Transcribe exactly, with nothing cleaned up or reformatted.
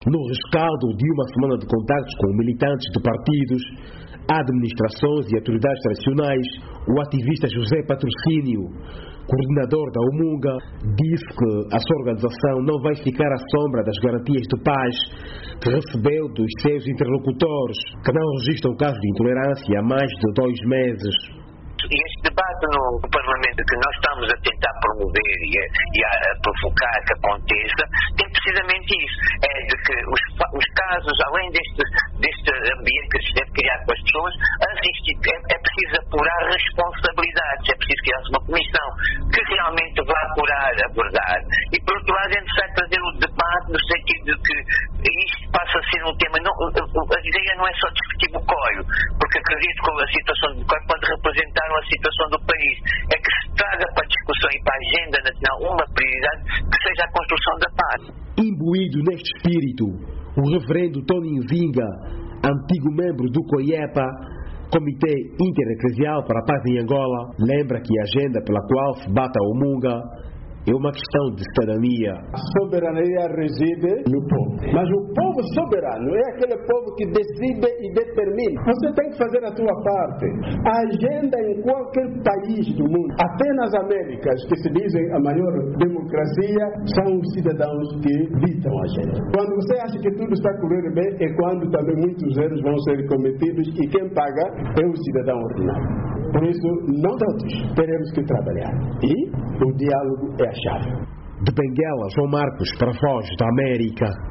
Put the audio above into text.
No rescaldo de uma semana de contactos com militantes de partidos, administrações e autoridades tradicionais, o ativista José Patrocínio, coordenador da Umunga, disse que a sua organização não vai ficar à sombra das garantias de paz que recebeu dos seus interlocutores, que não registram casos de intolerância há mais de dois meses. E este debate no Parlamento que nós estamos a tentar promover e a, e a provocar que aconteça, tem precisamente isso, é de que os, os casos, além deste, deste ambiente que se deve criar com as pessoas, as é, é preciso apurar responsabilidades, é preciso criar uma comissão que realmente vá apurar a verdade. E por outro lado é necessário trazer o debate no sentido de que isto passa a ser um tema, não, a ideia não é só discutir Bocoio, porque acredito que a situação de Bocoio pode representar a situação do país, é que se traga para a discussão e para a agenda nacional uma prioridade que seja a construção da paz. Imbuído neste espírito, o reverendo Tony Nzinga, antigo membro do COIEPA, Comitê Intereclesial para a Paz em Angola, lembra que a agenda pela qual se bate a Umunga é uma questão de cidadania. A soberania reside no povo. Mas o povo soberano é aquele povo que decide e determina. Você tem que fazer a sua parte. A agenda em qualquer país do mundo, até nas Américas, que se dizem a maior democracia, são os cidadãos que ditam a agenda. Quando você acha que tudo está correndo bem, é quando também muitos erros vão ser cometidos e quem paga é o cidadão ordinário. Por isso, nós todos teremos que trabalhar. E o diálogo é a chave. De Benguela, João Marcos, para a Voz da América.